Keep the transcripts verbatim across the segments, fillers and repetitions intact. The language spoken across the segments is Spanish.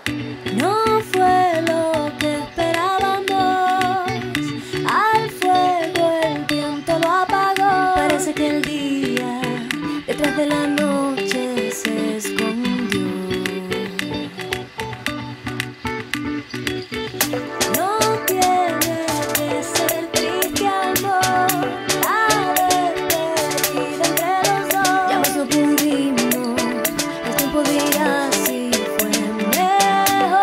No fue lo que esperábamos, al fuego el viento lo apagó. Parece que el día detrás de la noche se escondió. No tiene que ser triste amor, la despedida entre los dos. Ya pasó por un ritmo, el tiempo dirá si fue mejor.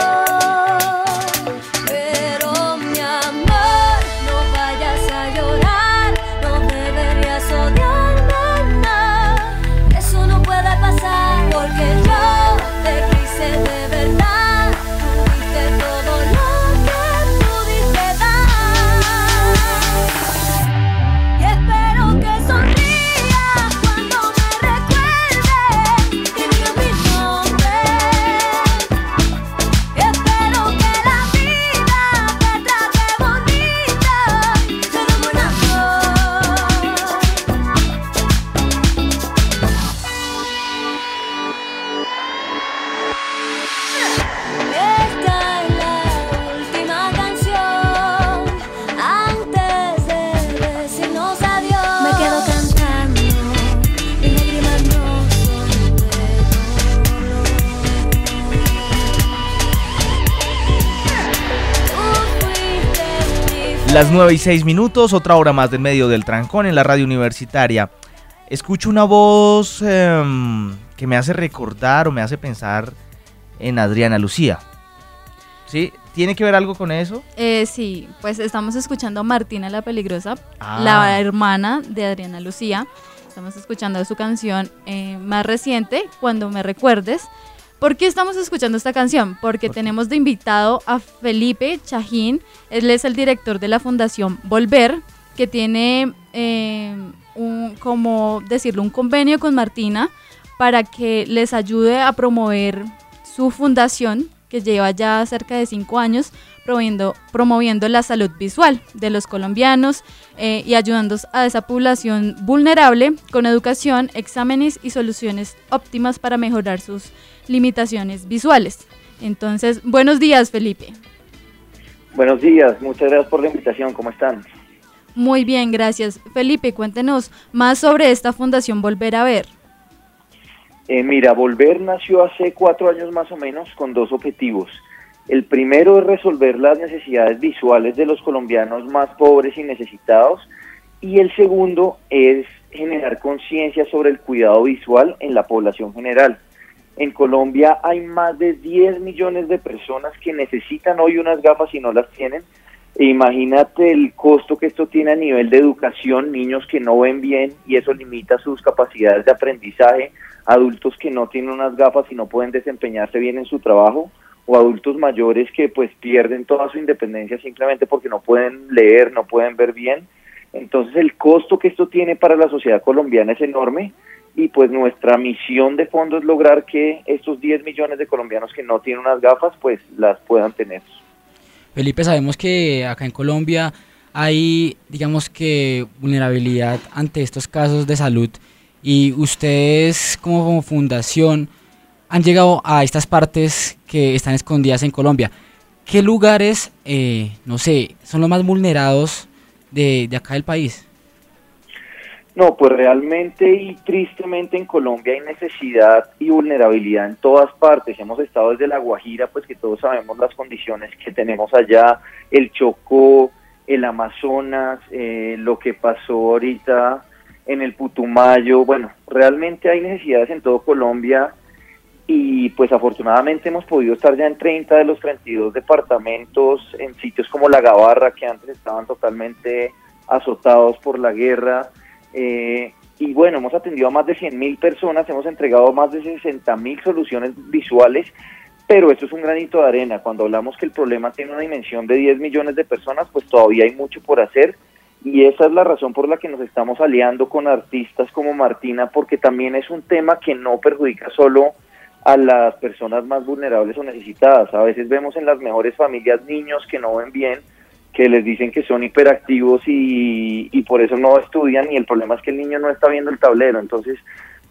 Pero mi amor, no vayas a llorar, no deberías odiarme, no. Eso no puede pasar, porque yo te quise de verdad. Tuviste todo lo que pudiste dar. Y espero que sonrías cuando me recuerdes que digas mi nombre. Y espero que la vida te trate bonita, se como una flor. Esta es la última canción antes de decirnos adiós. Me quedo cantando, mis lágrimas no son de dolor. Tú fuiste mi Las nueve y seis minutos, otra hora más del medio del trancón en la radio universitaria. Escucho una voz em, que me hace recordar o me hace pensar en Adriana Lucía. ¿Sí? ¿Tiene que ver algo con eso? Eh, sí, pues estamos escuchando a Martina la Peligrosa, Ah. la hermana de Adriana Lucía. Estamos escuchando su canción eh, más reciente, Cuando me recuerdes. ¿Por qué estamos escuchando esta canción? Porque ¿Por qué? tenemos de invitado a Felipe Chajín. Él es el director de la Fundación Volver, que tiene, eh, un, como decirlo, un convenio con Martina para que les ayude a promover su fundación, que lleva ya cerca de cinco años promoviendo, promoviendo la salud visual de los colombianos eh, y ayudando a esa población vulnerable con educación, exámenes y soluciones óptimas para mejorar sus limitaciones visuales. Entonces, buenos días, Felipe. Buenos días, muchas gracias por la invitación, ¿cómo están? Muy bien, gracias. Felipe, cuéntenos más sobre esta Fundación Volver a Ver. Eh, mira, Volver nació hace cuatro años más o menos con dos objetivos. El primero es resolver las necesidades visuales de los colombianos más pobres y necesitados, y el segundo es generar conciencia sobre el cuidado visual en la población general. En Colombia hay más de diez millones de personas que necesitan hoy unas gafas y no las tienen. E imagínate el costo que esto tiene a nivel de educación, niños que no ven bien y eso limita sus capacidades de aprendizaje, adultos que no tienen unas gafas y no pueden desempeñarse bien en su trabajo, o adultos mayores que pues pierden toda su independencia simplemente porque no pueden leer, no pueden ver bien. Entonces el costo que esto tiene para la sociedad colombiana es enorme, y pues nuestra misión de fondo es lograr que estos diez millones de colombianos que no tienen unas gafas pues las puedan tener. Felipe, sabemos que acá en Colombia hay, digamos que, vulnerabilidad ante estos casos de salud, y ustedes como fundación han llegado a estas partes que están escondidas en Colombia. ¿Qué lugares, eh, no sé, son los más vulnerados de, de acá del país? No, pues realmente y tristemente en Colombia hay necesidad y vulnerabilidad en todas partes. Hemos estado desde La Guajira, pues que todos sabemos las condiciones que tenemos allá, el Chocó, el Amazonas, eh, lo que pasó ahorita en el Putumayo. Bueno, realmente hay necesidades en todo Colombia, y pues afortunadamente hemos podido estar ya en treinta de los treinta y dos departamentos, en sitios como La Gabarra, que antes estaban totalmente azotados por la guerra. Eh, y bueno, hemos atendido a más de cien mil personas, hemos entregado más de sesenta mil soluciones visuales, pero esto es un granito de arena. Cuando hablamos que el problema tiene una dimensión de diez millones de personas, pues todavía hay mucho por hacer, y esa es la razón por la que nos estamos aliando con artistas como Martina, porque también es un tema que no perjudica solo a las personas más vulnerables o necesitadas. A veces vemos en las mejores familias niños que no ven bien, que les dicen que son hiperactivos y, y por eso no estudian, y el problema es que el niño no está viendo el tablero. Entonces,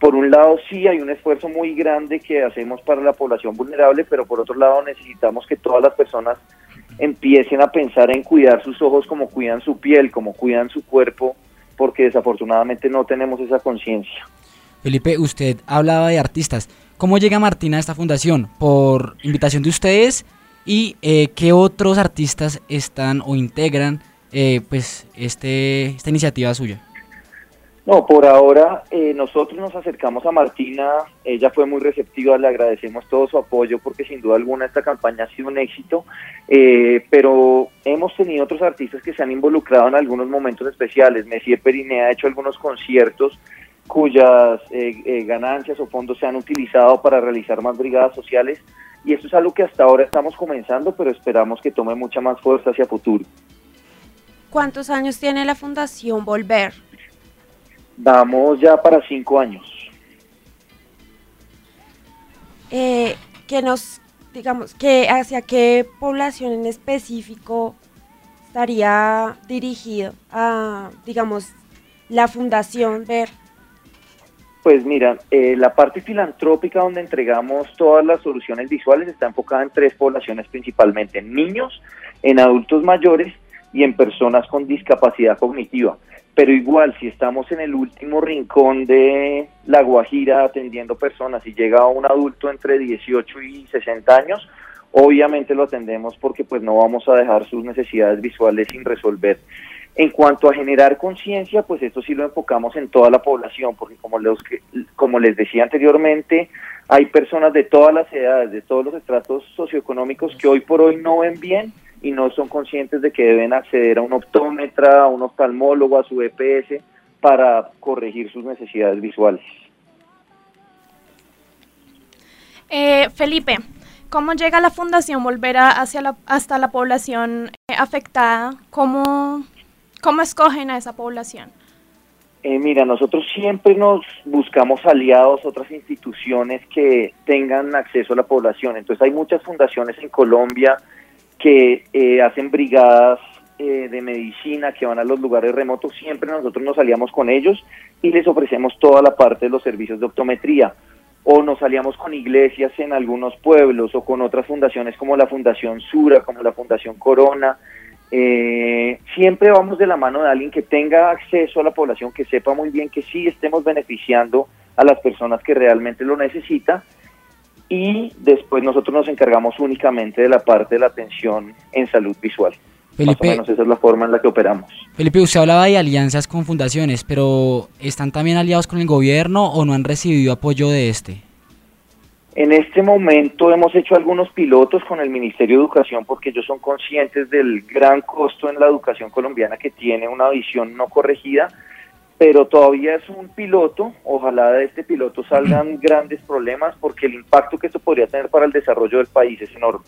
por un lado sí hay un esfuerzo muy grande que hacemos para la población vulnerable, pero por otro lado necesitamos que todas las personas empiecen a pensar en cuidar sus ojos como cuidan su piel, como cuidan su cuerpo, porque desafortunadamente no tenemos esa conciencia. Felipe, usted hablaba de artistas. ¿Cómo llega Martina a esta fundación? ¿Por invitación de ustedes? ¿Y eh, qué otros artistas están o integran eh, pues este esta iniciativa suya? No, por ahora eh, nosotros nos acercamos a Martina, ella fue muy receptiva, le agradecemos todo su apoyo porque sin duda alguna esta campaña ha sido un éxito, eh, pero hemos tenido otros artistas que se han involucrado en algunos momentos especiales. Messier Periné ha hecho algunos conciertos cuyas eh, eh, ganancias o fondos se han utilizado para realizar más brigadas sociales, y esto es algo que hasta ahora estamos comenzando, pero esperamos que tome mucha más fuerza hacia futuro. ¿Cuántos años tiene la Fundación Volver? Vamos ya para cinco años. Eh, que nos, digamos, que hacia qué población en específico estaría dirigido a, digamos, la Fundación Ver. Pues mira, eh, la parte filantrópica donde entregamos todas las soluciones visuales está enfocada en tres poblaciones principalmente: en niños, en adultos mayores y en personas con discapacidad cognitiva. Pero igual, si estamos en el último rincón de La Guajira atendiendo personas y llega un adulto entre dieciocho y sesenta años, obviamente lo atendemos porque pues no vamos a dejar sus necesidades visuales sin resolver. En cuanto a generar conciencia, pues esto sí lo enfocamos en toda la población, porque como les, como les decía anteriormente, hay personas de todas las edades, de todos los estratos socioeconómicos que hoy por hoy no ven bien y no son conscientes de que deben acceder a un optómetra, a un oftalmólogo, a su E P S para corregir sus necesidades visuales. Eh, Felipe, ¿cómo llega la Fundación Volver a, hacia la, hasta la población eh, afectada? ¿Cómo, ¿Cómo escogen a esa población? Eh, mira, nosotros siempre nos buscamos aliados, otras instituciones que tengan acceso a la población. Entonces hay muchas fundaciones en Colombia que eh, hacen brigadas eh, de medicina, que van a los lugares remotos. Siempre nosotros nos aliamos con ellos y les ofrecemos toda la parte de los servicios de optometría. O nos aliamos con iglesias en algunos pueblos o con otras fundaciones como la Fundación Sura, como la Fundación Corona. Eh, siempre vamos de la mano de alguien que tenga acceso a la población, que sepa muy bien que sí estemos beneficiando a las personas que realmente lo necesitan. Y después nosotros nos encargamos únicamente de la parte de la atención en salud visual. Felipe, más o menos esa es la forma en la que operamos. Felipe, usted hablaba de alianzas con fundaciones, pero ¿están también aliados con el gobierno o no han recibido apoyo de este? En este momento hemos hecho algunos pilotos con el Ministerio de Educación porque ellos son conscientes del gran costo en la educación colombiana que tiene una visión no corregida, pero todavía es un piloto. Ojalá de este piloto salgan grandes problemas porque el impacto que esto podría tener para el desarrollo del país es enorme.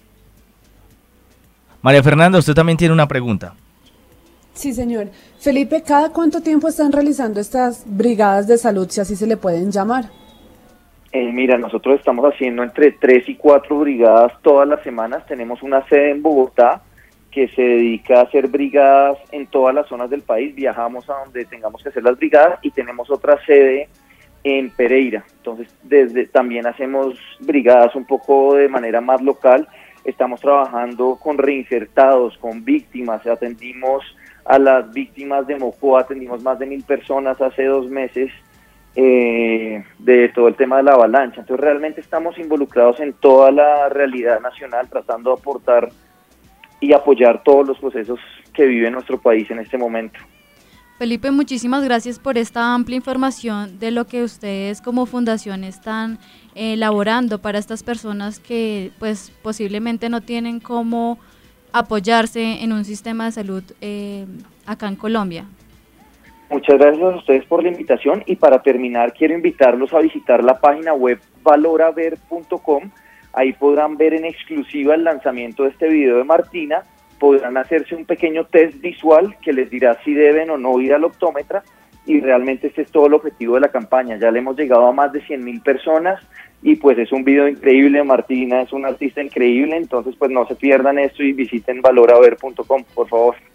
María Fernanda, usted también tiene una pregunta. Sí, señor. Felipe, ¿cada cuánto tiempo están realizando estas brigadas de salud, si así se le pueden llamar? Eh, mira, nosotros estamos haciendo entre tres y cuatro brigadas todas las semanas. Tenemos una sede en Bogotá que se dedica a hacer brigadas en todas las zonas del país. Viajamos a donde tengamos que hacer las brigadas y tenemos otra sede en Pereira. Entonces, desde también hacemos brigadas un poco de manera más local. Estamos trabajando con reinsertados, con víctimas. Atendimos a las víctimas de Mocoa, atendimos más de mil personas hace dos meses eh, de todo el tema de la avalancha. Entonces, realmente estamos involucrados en toda la realidad nacional, tratando de aportar y apoyar todos los procesos que vive nuestro país en este momento. Felipe, muchísimas gracias por esta amplia información de lo que ustedes como fundación están eh, elaborando para estas personas que pues posiblemente no tienen cómo apoyarse en un sistema de salud eh, acá en Colombia. Muchas gracias a ustedes por la invitación y para terminar quiero invitarlos a visitar la página web valoraver punto com. Ahí podrán ver en exclusiva el lanzamiento de este video de Martina, podrán hacerse un pequeño test visual que les dirá si deben o no ir al optómetra y realmente este es todo el objetivo de la campaña. Ya le hemos llegado a más de cien mil personas y pues es un video increíble. Martina es una artista increíble, entonces pues no se pierdan esto y visiten valoraver punto com, por favor.